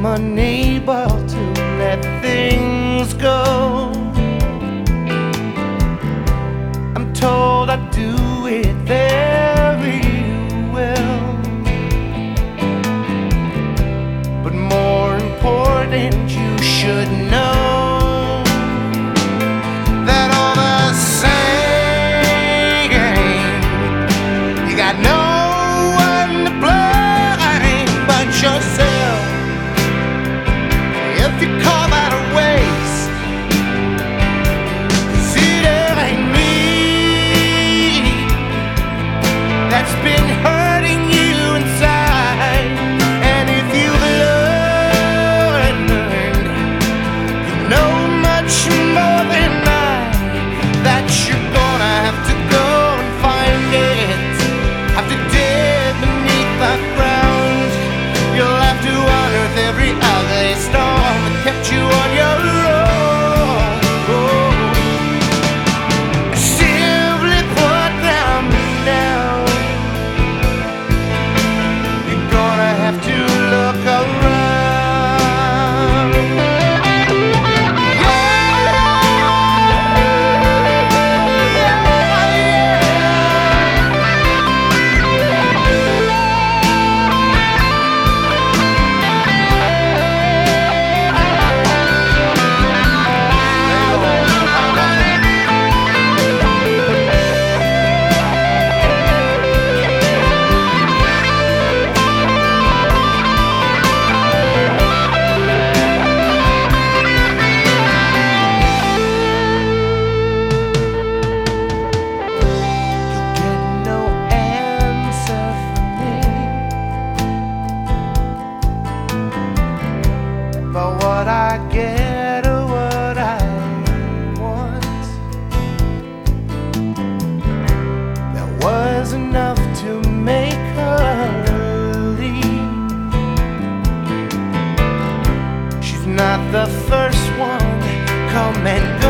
I'm unable to let things go. I'm told I do it very well, but more important, you should know that all the same, you got no one to blame but yourself. If you call that a waste, 'cause it ain't me that's been hurting you inside. And if you've learned, you know much more than I, that you're gonna have to go and find it. Have to dig beneath the ground. You'll have to unearth every ugly storm that kept you on your own. Simply put them down. You're gonna have to look around. But what I get or what I want, that was enough to make her leave. She's not the first one come and go.